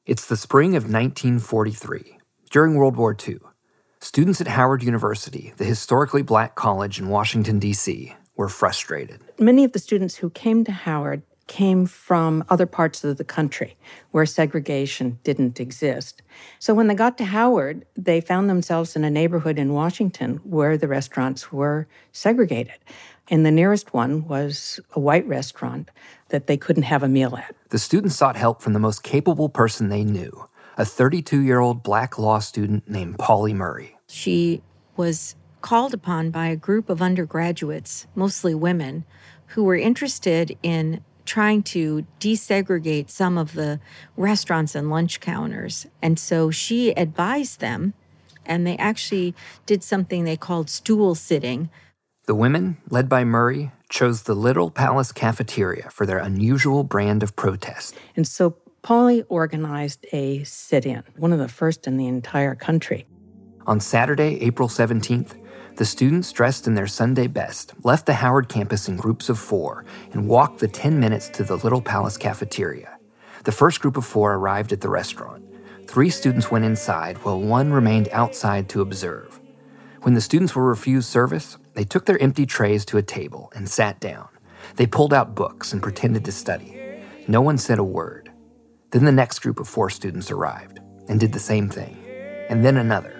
It's the spring of 1943, during World War II. Students at Howard University, the historically black college in Washington, D.C., were frustrated. Many of the students who came to Howard came from other parts of the country where segregation didn't exist. So when they got to Howard, they found themselves in a neighborhood in Washington where the restaurants were segregated. And the nearest one was a white restaurant that they couldn't have a meal at. The students sought help from the most capable person they knew, a 32-year-old black law student named Pauli Murray. She was called upon by a group of undergraduates, mostly women, who were interested in trying to desegregate some of the restaurants and lunch counters. And so she advised them, and they actually did something they called stool sitting. The women, led by Murray, chose the Little Palace Cafeteria for their unusual brand of protest. And so Pauli organized a sit-in, one of the first in the entire country. On Saturday, April 17th, the students, dressed in their Sunday best, left the Howard campus in groups of 4 and walked the 10 minutes to the Little Palace Cafeteria. The first group of 4 arrived at the restaurant. 3 students went inside, while 1 remained outside to observe. When the students were refused service, they took their empty trays to a table and sat down. They pulled out books and pretended to study. No one said a word. Then the next group of 4 students arrived and did the same thing, and then another.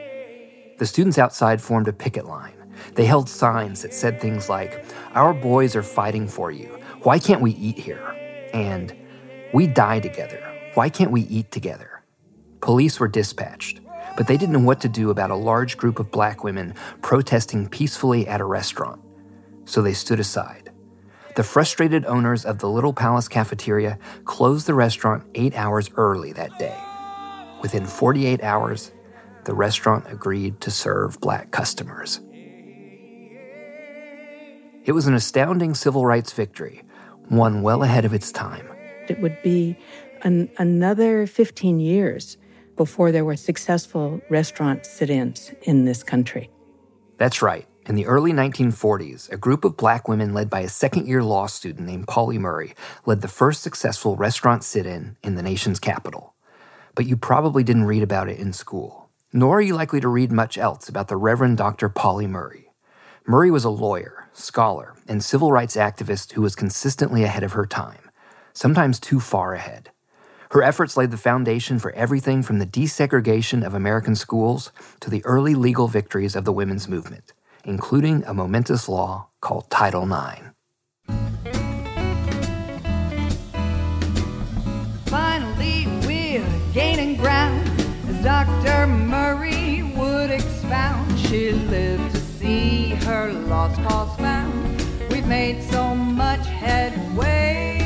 The students outside formed a picket line. They held signs that said things like, "Our boys are fighting for you. Why can't we eat here?" And, "We die together. Why can't we eat together?" Police were dispatched, but they didn't know what to do about a large group of black women protesting peacefully at a restaurant. So they stood aside. The frustrated owners of the Little Palace Cafeteria closed the restaurant 8 hours early that day. Within 48 hours, the restaurant agreed to serve black customers. It was an astounding civil rights victory, one well ahead of its time. It would be another 15 years before there were successful restaurant sit-ins in this country. That's right. In the early 1940s, a group of black women led by a second-year law student named Pauli Murray led the first successful restaurant sit-in in the nation's capital. But you probably didn't read about it in school. Nor are you likely to read much else about the Reverend Dr. Pauli Murray. Murray was a lawyer, scholar, and civil rights activist who was consistently ahead of her time, sometimes too far ahead. Her efforts laid the foundation for everything from the desegregation of American schools to the early legal victories of the women's movement, including a momentous law called Title IX. Finally, we're gaining ground. Dr. Murray would expound. She lived to see her lost cause found. We've made so much headway.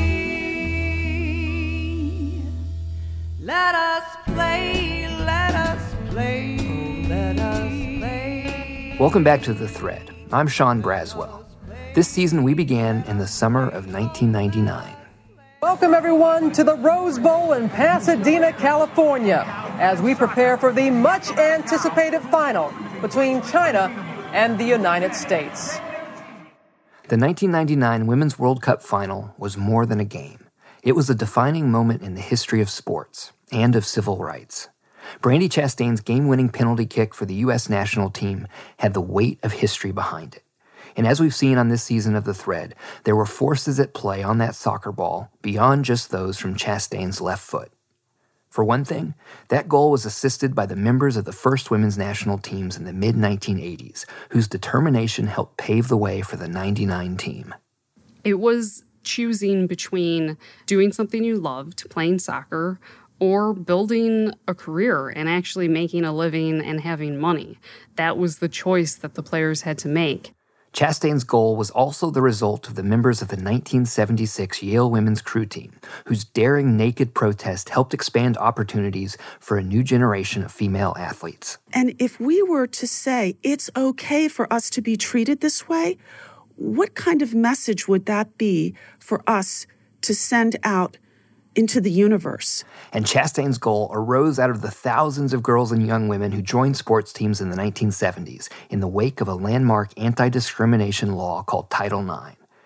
Let us play, let us play, oh, let us play. Welcome back to The Thread. I'm Sean Braswell. This season we began in the summer of 1999. Welcome, everyone, to the Rose Bowl in Pasadena, California, as we prepare for the much-anticipated final between China and the United States. The 1999 Women's World Cup final was more than a game. It was a defining moment in the history of sports and of civil rights. Brandi Chastain's game-winning penalty kick for the U.S. national team had the weight of history behind it. And as we've seen on this season of The Thread, there were forces at play on that soccer ball beyond just those from Chastain's left foot. For one thing, that goal was assisted by the members of the first women's national teams in the mid-1980s, whose determination helped pave the way for the '99 team. It was choosing between doing something you loved, playing soccer, or building a career and actually making a living and having money. That was the choice that the players had to make. Chastain's goal was also the result of the members of the 1976 Yale women's crew team, whose daring naked protest helped expand opportunities for a new generation of female athletes. And if we were to say it's okay for us to be treated this way, what kind of message would that be for us to send out into the universe? And Chastain's goal arose out of the thousands of girls and young women who joined sports teams in the 1970s in the wake of a landmark anti-discrimination law called Title IX.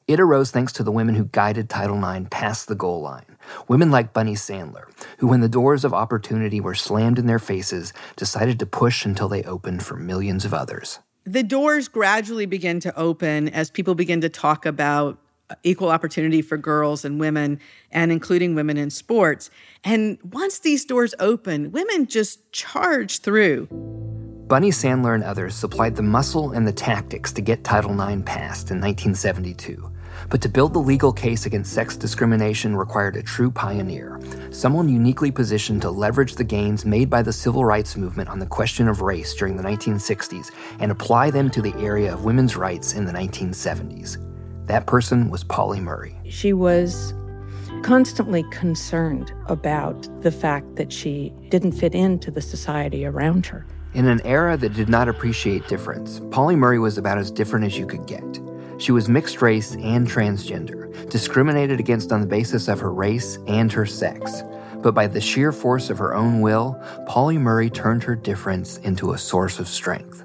It arose thanks to the women who guided Title IX past the goal line. Women like Bunny Sandler, who when the doors of opportunity were slammed in their faces, decided to push until they opened for millions of others. The doors gradually begin to open as people begin to talk about equal opportunity for girls and women, and including women in sports. And once these doors open, women just charge through. Bunny Sandler and others supplied the muscle and the tactics to get Title IX passed in 1972. But to build the legal case against sex discrimination required a true pioneer, someone uniquely positioned to leverage the gains made by the civil rights movement on the question of race during the 1960s and apply them to the area of women's rights in the 1970s. That person was Pauli Murray. She was constantly concerned about the fact that she didn't fit into the society around her. In an era that did not appreciate difference, Pauli Murray was about as different as you could get. She was mixed race and transgender, discriminated against on the basis of her race and her sex. But by the sheer force of her own will, Pauli Murray turned her difference into a source of strength.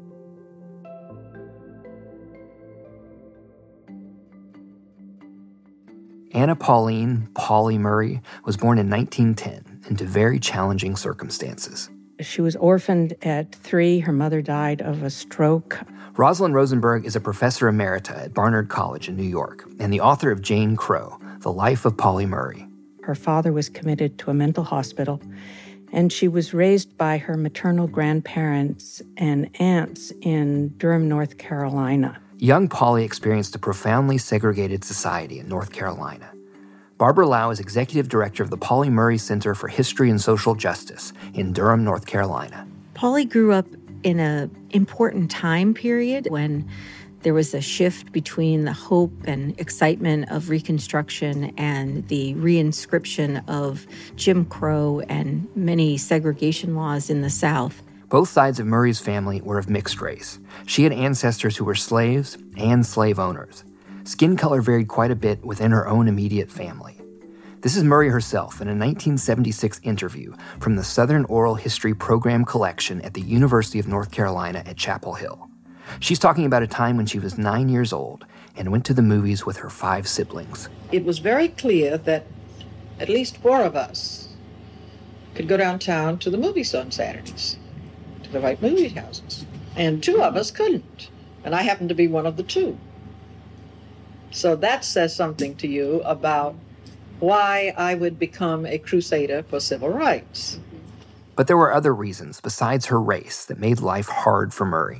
Anna Pauline Pauli Murray was born in 1910 into very challenging circumstances. She was orphaned at 3. Her mother died of a stroke. Rosalind Rosenberg is a professor emerita at Barnard College in New York and the author of Jane Crow, The Life of Pauli Murray. Her father was committed to a mental hospital, and she was raised by her maternal grandparents and aunts in Durham, North Carolina. Young Pauli experienced a profoundly segregated society in North Carolina. Barbara Lau is executive director of the Pauli Murray Center for History and Social Justice in Durham, North Carolina. Pauli grew up in an important time period when there was a shift between the hope and excitement of Reconstruction and the reinscription of Jim Crow and many segregation laws in the South. Both sides of Murray's family were of mixed race. She had ancestors who were slaves and slave owners. Skin color varied quite a bit within her own immediate family. This is Murray herself in a 1976 interview from the Southern Oral History Program collection at the University of North Carolina at Chapel Hill. She's talking about a time when she was 9 years old and went to the movies with her 5 siblings. It was very clear that at least 4 of us could go downtown to the movies on Saturdays, to the right movie houses. And 2 of us couldn't. And I happened to be one of the 2. So that says something to you about why I would become a crusader for civil rights. But there were other reasons besides her race that made life hard for Murray.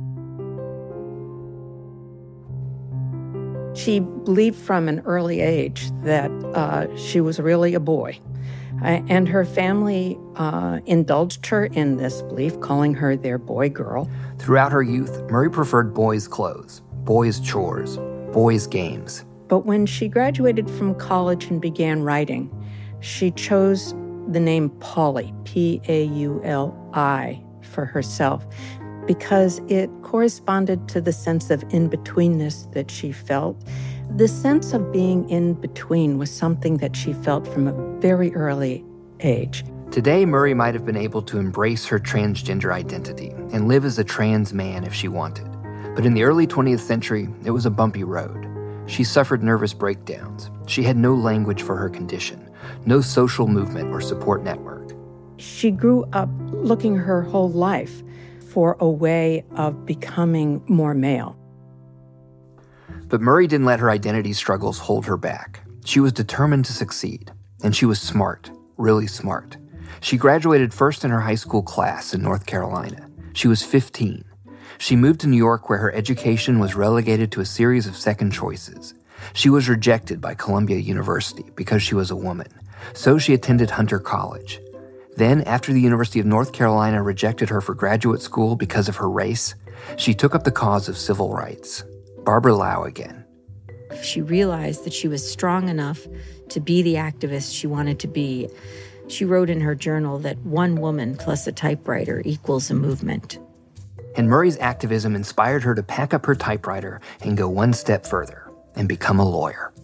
She believed from an early age that she was really a boy. And her family indulged her in this belief, calling her their boy girl. Throughout her youth, Murray preferred boys' clothes, boys' chores, boys' games. But when she graduated from college and began writing, she chose the name Pauli, Pauli, for herself, because it corresponded to the sense of in-betweenness that she felt. The sense of being in between was something that she felt from a very early age. Today, Murray might have been able to embrace her transgender identity and live as a trans man if she wanted. But in the early 20th century, it was a bumpy road. She suffered nervous breakdowns. She had no language for her condition, no social movement or support network. She grew up looking her whole life for a way of becoming more male. But Murray didn't let her identity struggles hold her back. She was determined to succeed, and she was smart, really smart. She graduated first in her high school class in North Carolina. She was 15. She moved to New York where her education was relegated to a series of second choices. She was rejected by Columbia University because she was a woman, so she attended Hunter College. Then, after the University of North Carolina rejected her for graduate school because of her race, she took up the cause of civil rights. Barbara Lau again. She realized that she was strong enough to be the activist she wanted to be. She wrote in her journal that one woman plus a typewriter equals a movement. And Murray's activism inspired her to pack up her typewriter and go one step further and become a lawyer.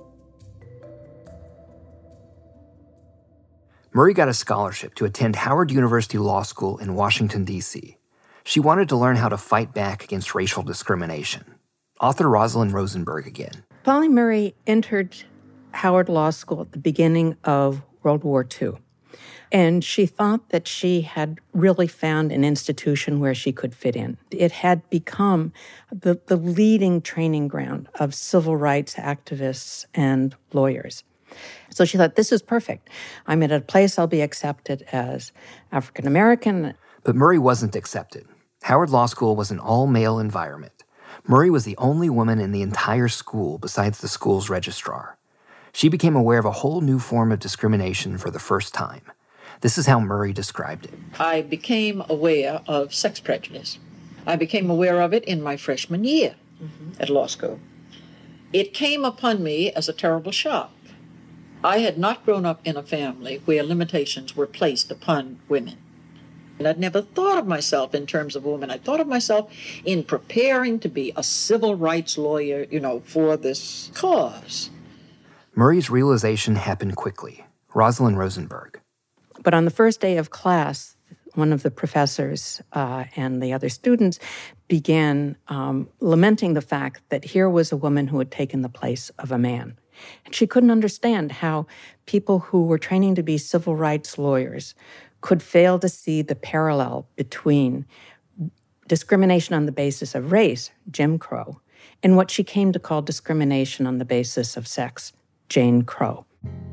Murray got a scholarship to attend Howard University Law School in Washington, D.C. She wanted to learn how to fight back against racial discrimination. Author Rosalind Rosenberg again. Pauli Murray entered Howard Law School at the beginning of World War II. And she thought that she had really found an institution where she could fit in. It had become the leading training ground of civil rights activists and lawyers. So she thought, this is perfect. I'm at a place I'll be accepted as African American. But Murray wasn't accepted. Howard Law School was an all-male environment. Murray was the only woman in the entire school besides the school's registrar. She became aware of a whole new form of discrimination for the first time. This is how Murray described it. I became aware of sex prejudice. I became aware of it in my freshman year at law school. It came upon me as a terrible shock. I had not grown up in a family where limitations were placed upon women. And I'd never thought of myself in terms of women. I thought of myself in preparing to be a civil rights lawyer, for this cause. Murray's realization happened quickly. Rosalind Rosenberg. But on the first day of class, one of the professors and the other students began lamenting the fact that here was a woman who had taken the place of a man. And she couldn't understand how people who were training to be civil rights lawyers could fail to see the parallel between discrimination on the basis of race, Jim Crow, and what she came to call discrimination on the basis of sex, Jane Crow.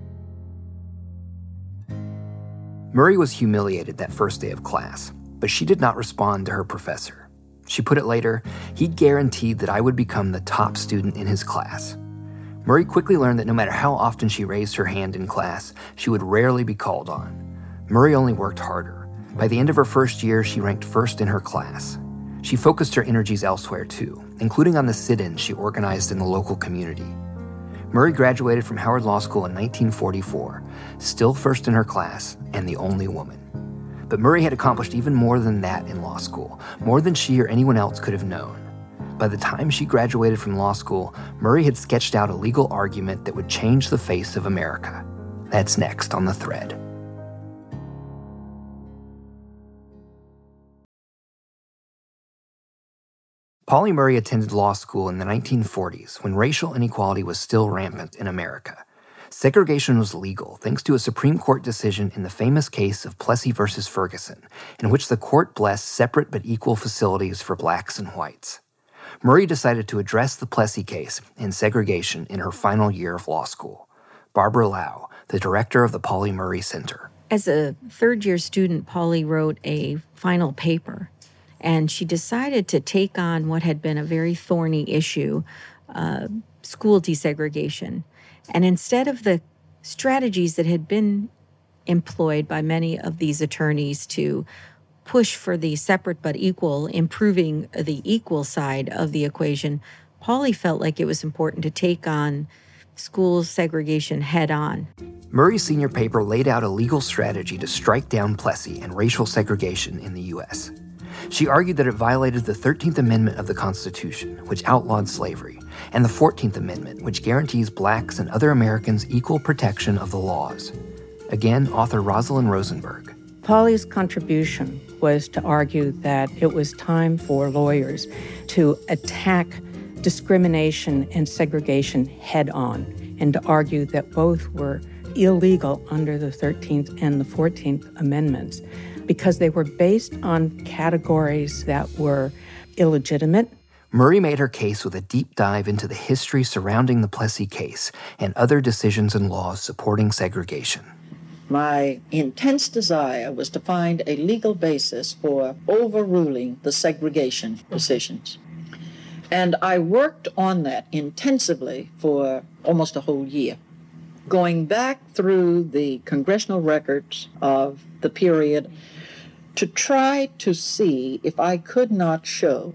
Murray was humiliated that first day of class, but she did not respond to her professor. She put it later, he guaranteed that I would become the top student in his class. Murray quickly learned that no matter how often she raised her hand in class, she would rarely be called on. Murray only worked harder. By the end of her first year, she ranked first in her class. She focused her energies elsewhere too, including on the sit-ins she organized in the local community. Murray graduated from Howard Law School in 1944, still first in her class and the only woman. But Murray had accomplished even more than that in law school, more than she or anyone else could have known. By the time she graduated from law school, Murray had sketched out a legal argument that would change the face of America. That's next on The Thread. Pauli Murray attended law school in the 1940s when racial inequality was still rampant in America. Segregation was legal thanks to a Supreme Court decision in the famous case of Plessy v. Ferguson, in which the court blessed separate but equal facilities for blacks and whites. Murray decided to address the Plessy case and segregation in her final year of law school. Barbara Lau, the director of the Pauli Murray Center. As a third-year student, Pauli wrote a final paper, and she decided to take on what had been a very thorny issue, school desegregation. And instead of the strategies that had been employed by many of these attorneys to push for the separate but equal, improving the equal side of the equation, Pauli felt like it was important to take on school segregation head on. Murray's senior paper laid out a legal strategy to strike down Plessy and racial segregation in the U.S. She argued that it violated the 13th Amendment of the Constitution, which outlawed slavery, and the 14th Amendment, which guarantees blacks and other Americans equal protection of the laws. Again, author Rosalind Rosenberg. Pauli's contribution was to argue that it was time for lawyers to attack discrimination and segregation head on, and to argue that both were illegal under the 13th and the 14th Amendments, because they were based on categories that were illegitimate. Murray made her case with a deep dive into the history surrounding the Plessy case and other decisions and laws supporting segregation. My intense desire was to find a legal basis for overruling the segregation decisions. And I worked on that intensively for almost a whole year, going back through the congressional records of the period to try to see if I could not show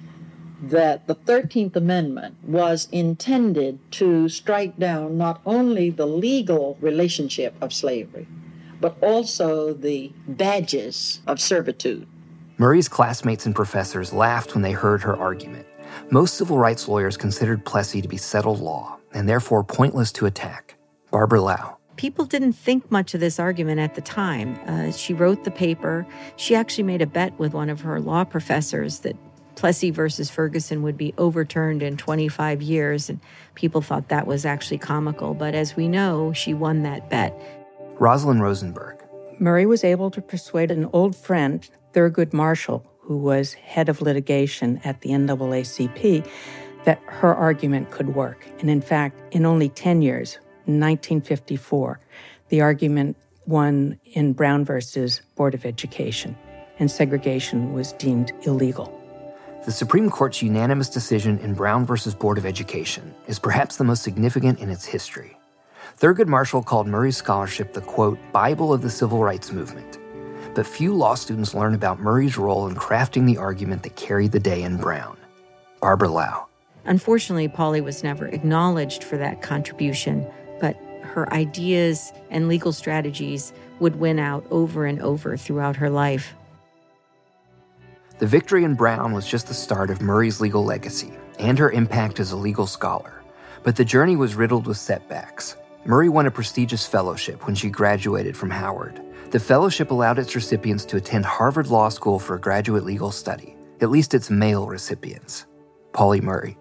that the 13th Amendment was intended to strike down not only the legal relationship of slavery, but also the badges of servitude. Murray's classmates and professors laughed when they heard her argument. Most civil rights lawyers considered Plessy to be settled law, and therefore pointless to attack. Barbara Lau. People didn't think much of this argument at the time. She wrote the paper. She actually made a bet with one of her law professors that Plessy versus Ferguson would be overturned in 25 years, and people thought that was actually comical. But as we know, she won that bet. Rosalind Rosenberg. Murray was able to persuade an old friend, Thurgood Marshall, who was head of litigation at the NAACP, that her argument could work. And in fact, in only 10 years, in 1954, the argument won in Brown versus Board of Education, and segregation was deemed illegal. The Supreme Court's unanimous decision in Brown versus Board of Education is perhaps the most significant in its history. Thurgood Marshall called Murray's scholarship the, quote, Bible of the Civil Rights Movement. But few law students learn about Murray's role in crafting the argument that carried the day in Brown. Barbara Lau. Unfortunately, Pauley was never acknowledged for that contribution, but her ideas and legal strategies would win out over and over throughout her life. The victory in Brown was just the start of Murray's legal legacy and her impact as a legal scholar, but the journey was riddled with setbacks. Murray won a prestigious fellowship when she graduated from Howard. The fellowship allowed its recipients to attend Harvard Law School for graduate legal study, at least its male recipients. Pauli Murray.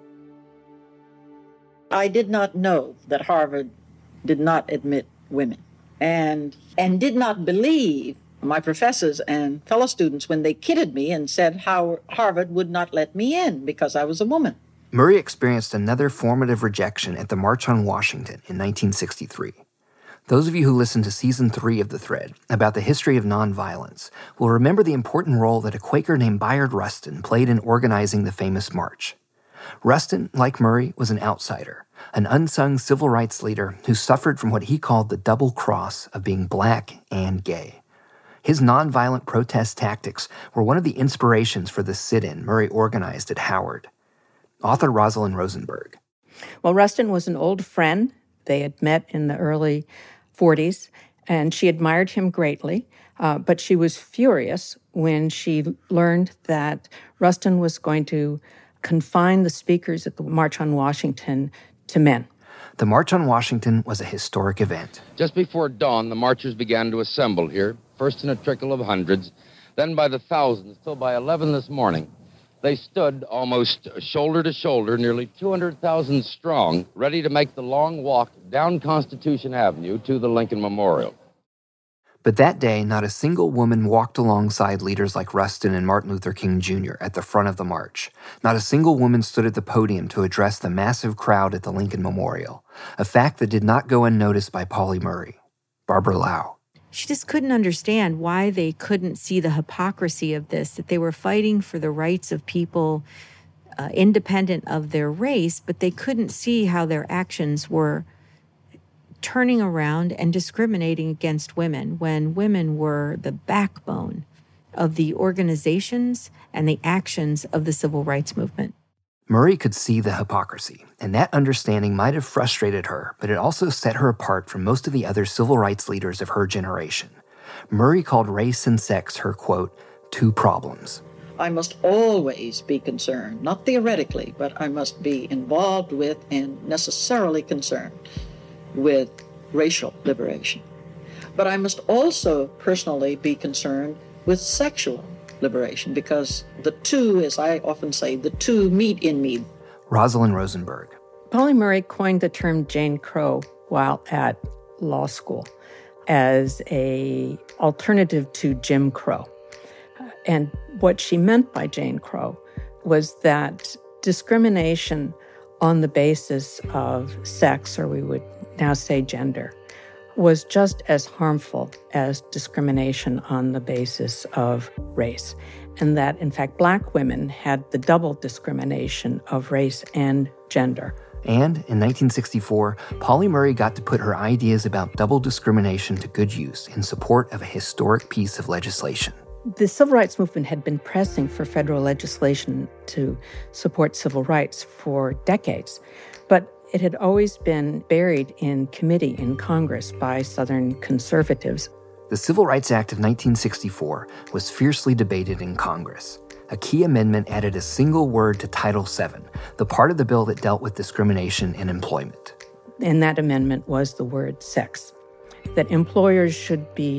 I did not know that Harvard did not admit women and did not believe my professors and fellow students when they kidded me and said how Harvard would not let me in because I was a woman. Murray experienced another formative rejection at the March on Washington in 1963. Those of you who listened to Season 3 of The Thread about the history of nonviolence will remember the important role that a Quaker named Bayard Rustin played in organizing the famous march. Rustin, like Murray, was an outsider, an unsung civil rights leader who suffered from what he called the double cross of being black and gay. His nonviolent protest tactics were one of the inspirations for the sit-in Murray organized at Howard. Author Rosalind Rosenberg. Well, Rustin was an old friend. They had met in the early 40s, and she admired him greatly, but she was furious when she learned that Rustin was going to confine the speakers at the March on Washington to men. The March on Washington was a historic event. Just before dawn, the marchers began to assemble here, first in a trickle of hundreds, then by the thousands, till by 11 this morning. They stood almost shoulder to shoulder, nearly 200,000 strong, ready to make the long walk down Constitution Avenue to the Lincoln Memorial. But that day, not a single woman walked alongside leaders like Rustin and Martin Luther King Jr. at the front of the march. Not a single woman stood at the podium to address the massive crowd at the Lincoln Memorial, a fact that did not go unnoticed by Pauli Murray. Barbara Lau. She just couldn't understand why they couldn't see the hypocrisy of this, that they were fighting for the rights of people independent of their race, but they couldn't see how their actions were turning around and discriminating against women when women were the backbone of the organizations and the actions of the civil rights movement. Murray could see the hypocrisy, and that understanding might have frustrated her, but it also set her apart from most of the other civil rights leaders of her generation. Murray called race and sex her, quote, two problems. I must always be concerned, not theoretically, but I must be involved with and necessarily concerned with racial liberation. But I must also personally be concerned with sexual liberation, because the two, as I often say, the two meet in me. Rosalind Rosenberg. Pauli Murray coined the term Jane Crow while at law school as an alternative to Jim Crow. And what she meant by Jane Crow was that discrimination on the basis of sex, or we would now say gender, was just as harmful as discrimination on the basis of race. And that, in fact, Black women had the double discrimination of race and gender. And in 1964, Pauli Murray got to put her ideas about double discrimination to good use in support of a historic piece of legislation. The civil rights movement had been pressing for federal legislation to support civil rights for decades, but it had always been buried in committee in Congress by Southern conservatives. The Civil Rights Act of 1964 was fiercely debated in Congress. A key amendment added a single word to Title VII, the part of the bill that dealt with discrimination in employment. And that amendment was the word sex, that employers should be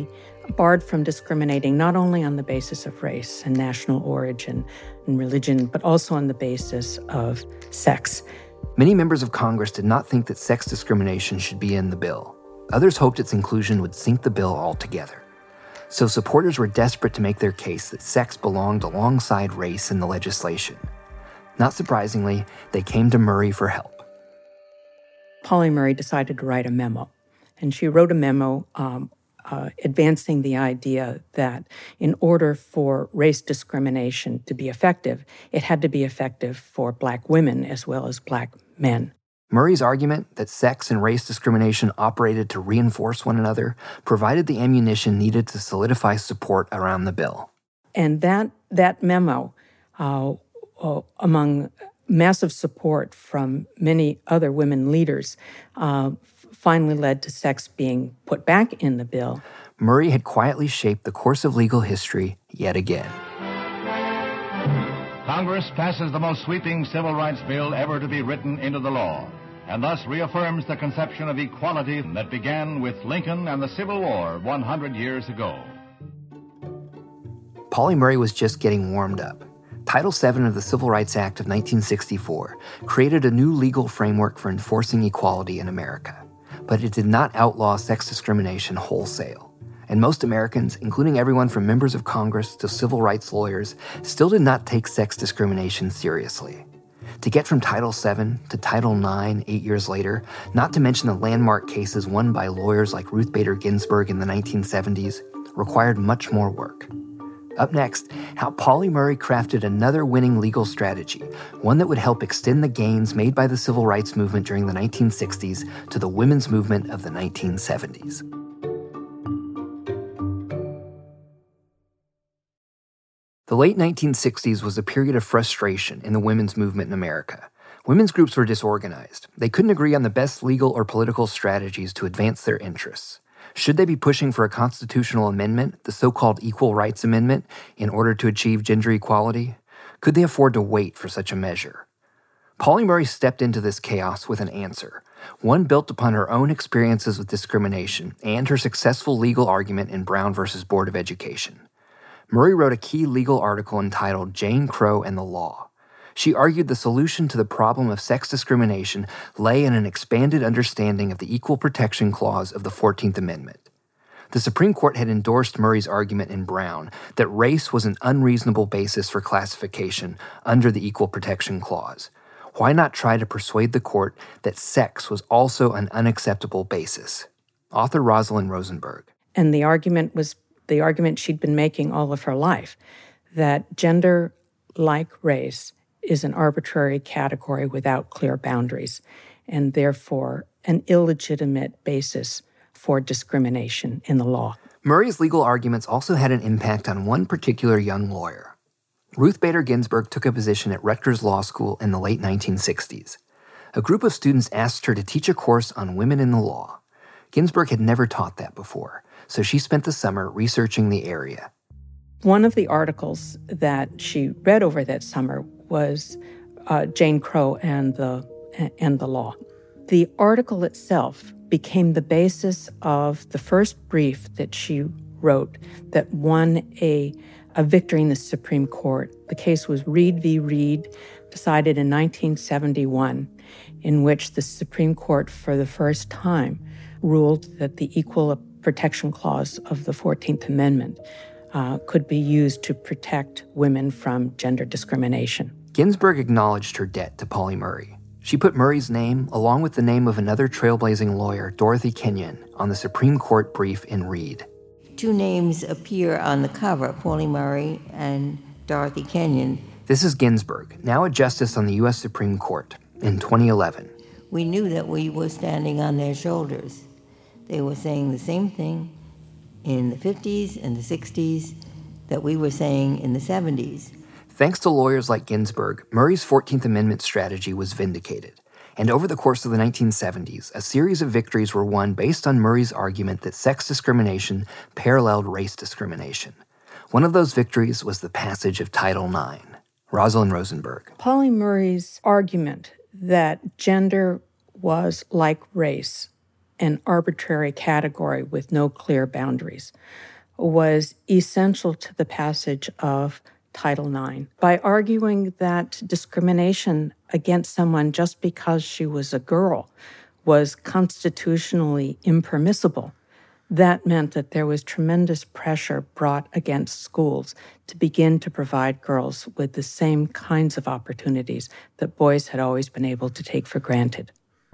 barred from discriminating not only on the basis of race and national origin and religion, but also on the basis of sex. Many members of Congress did not think that sex discrimination should be in the bill. Others hoped its inclusion would sink the bill altogether. So supporters were desperate to make their case that sex belonged alongside race in the legislation. Not surprisingly, they came to Murray for help. Pauli Murray decided to write a memo, and she wrote a memo advancing the idea that in order for race discrimination to be effective, it had to be effective for Black women as well as Black men. Murray's argument that sex and race discrimination operated to reinforce one another provided the ammunition needed to solidify support around the bill. And that memo, among massive support from many other women leaders, finally led to sex being put back in the bill. Murray had quietly shaped the course of legal history yet again. Congress passes the most sweeping civil rights bill ever to be written into the law, and thus reaffirms the conception of equality that began with Lincoln and the Civil War 100 years ago. Pauli Murray was just getting warmed up. Title VII of the Civil Rights Act of 1964 created a new legal framework for enforcing equality in America, but it did not outlaw sex discrimination wholesale. And most Americans, including everyone from members of Congress to civil rights lawyers, still did not take sex discrimination seriously. To get from Title VII to Title IX 8 years later, not to mention the landmark cases won by lawyers like Ruth Bader Ginsburg in the 1970s, required much more work. Up next, how Pauli Murray crafted another winning legal strategy, one that would help extend the gains made by the civil rights movement during the 1960s to the women's movement of the 1970s. The late 1960s was a period of frustration in the women's movement in America. Women's groups were disorganized. They couldn't agree on the best legal or political strategies to advance their interests. Should they be pushing for a constitutional amendment, the so-called Equal Rights Amendment, in order to achieve gender equality? Could they afford to wait for such a measure? Pauli Murray stepped into this chaos with an answer, one built upon her own experiences with discrimination and her successful legal argument in Brown versus Board of Education. Murray wrote a key legal article entitled Jane Crow and the Law. She argued the solution to the problem of sex discrimination lay in an expanded understanding of the Equal Protection Clause of the 14th Amendment. The Supreme Court had endorsed Murray's argument in Brown that race was an unreasonable basis for classification under the Equal Protection Clause. Why not try to persuade the court that sex was also an unacceptable basis? Author Rosalind Rosenberg. And the argument was the argument she'd been making all of her life, that gender, like race, is an arbitrary category without clear boundaries, and therefore an illegitimate basis for discrimination in the law. Murray's legal arguments also had an impact on one particular young lawyer. Ruth Bader Ginsburg took a position at Rutgers Law School in the late 1960s. A group of students asked her to teach a course on women in the law. Ginsburg had never taught that before, so she spent the summer researching the area. One of the articles that she read over that summer was Jane Crow and the law. The article itself became the basis of the first brief that she wrote that won a victory in the Supreme Court. The case was Reed v. Reed, decided in 1971, in which the Supreme Court for the first time ruled that the Equal Protection Clause of the 14th Amendment could be used to protect women from gender discrimination. Ginsburg acknowledged her debt to Pauli Murray. She put Murray's name, along with the name of another trailblazing lawyer, Dorothy Kenyon, on the Supreme Court brief in Reed. Two names appear on the cover, Pauli Murray and Dorothy Kenyon. This is Ginsburg, now a justice on the U.S. Supreme Court, in 2011. We knew that we were standing on their shoulders. They were saying the same thing in the 50s and the 60s that we were saying in the 70s. Thanks to lawyers like Ginsburg, Murray's 14th Amendment strategy was vindicated. And over the course of the 1970s, a series of victories were won based on Murray's argument that sex discrimination paralleled race discrimination. One of those victories was the passage of Title IX. Rosalind Rosenberg. Pauli Murray's argument that gender was, like race, an arbitrary category with no clear boundaries, was essential to the passage of Title IX by arguing that discrimination against someone just because she was a girl was constitutionally impermissible. That meant that there was tremendous pressure brought against schools to begin to provide girls with the same kinds of opportunities that boys had always been able to take for granted.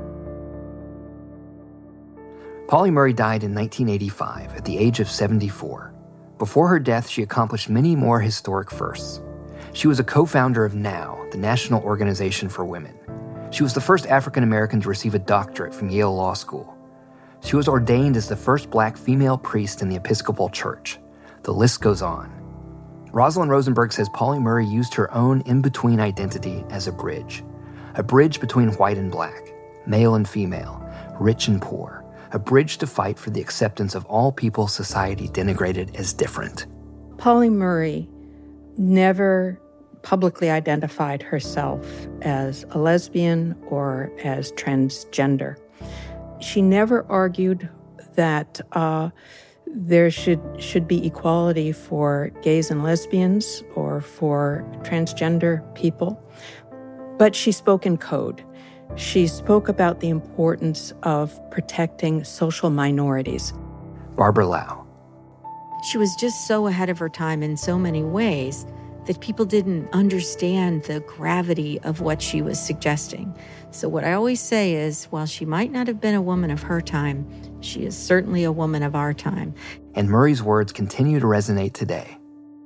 Pauli Murray died in 1985 at the age of 74. Before her death, she accomplished many more historic firsts. She was a co-founder of NOW, the National Organization for Women. She was the first African American to receive a doctorate from Yale Law School. She was ordained as the first Black female priest in the Episcopal Church. The list goes on. Rosalind Rosenberg says Pauli Murray used her own in-between identity as a bridge between white and black, male and female, rich and poor, a bridge to fight for the acceptance of all people society denigrated as different. Pauli Murray never publicly identified herself as a lesbian or as transgender. She never argued that there should be equality for gays and lesbians or for transgender people, but she spoke in code. She spoke about the importance of protecting social minorities. Barbara Lau. She was just so ahead of her time in so many ways that people didn't understand the gravity of what she was suggesting. So what I always say is, while she might not have been a woman of her time, she is certainly a woman of our time. And Murray's words continue to resonate today.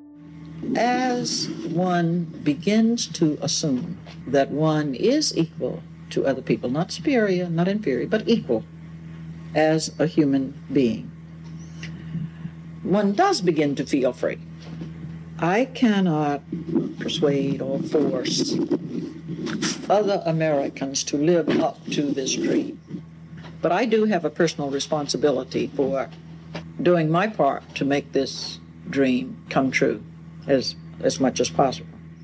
As one begins to assume that one is equal to other people, not superior, not inferior, but equal as a human being, one does begin to feel free. I cannot persuade or force other Americans to live up to this dream, but I do have a personal responsibility for doing my part to make this dream come true as much as possible.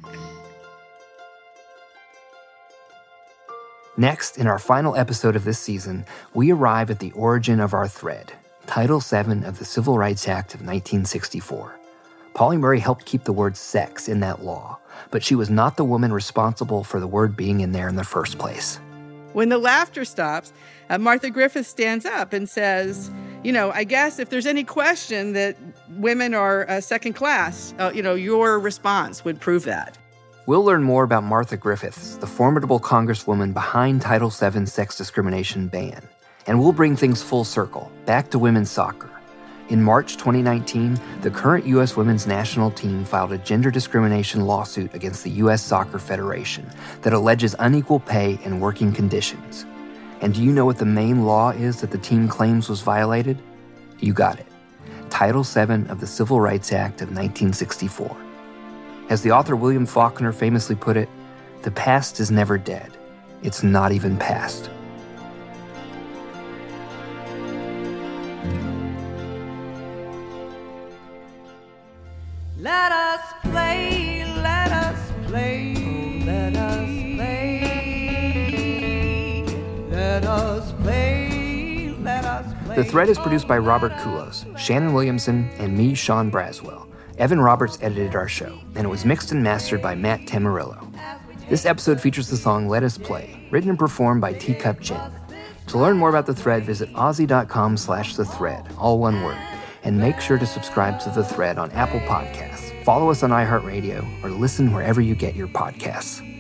Next, in our final episode of this season, we arrive at the origin of our thread, Title VII of the Civil Rights Act of 1964. Pauli Murray helped keep the word sex in that law, but she was not the woman responsible for the word being in there in the first place. When the laughter stops, Martha Griffith stands up and says, I guess if there's any question that women are second class, your response would prove that. We'll learn more about Martha Griffiths, the formidable congresswoman behind Title VII's sex discrimination ban. And we'll bring things full circle, back to women's soccer. In March 2019, the current U.S. women's national team filed a gender discrimination lawsuit against the U.S. Soccer Federation that alleges unequal pay and working conditions. And do you know what the main law is that the team claims was violated? You got it. Title VII of the Civil Rights Act of 1964. As the author William Faulkner famously put it, the past is never dead. It's not even past. Let us play, let us play, let us play, let us play, let us play. The Thread is produced by Robert Kulos, Shannon Williamson, and me, Sean Braswell. Evan Roberts edited our show, and it was mixed and mastered by Matt Tamarillo. This episode features the song Let Us Play, written and performed by Teacup Gin. To learn more about The Thread, visit aussie.com/thethread, all one word, and make sure to subscribe to The Thread on Apple Podcasts. Follow us on iHeartRadio or listen wherever you get your podcasts.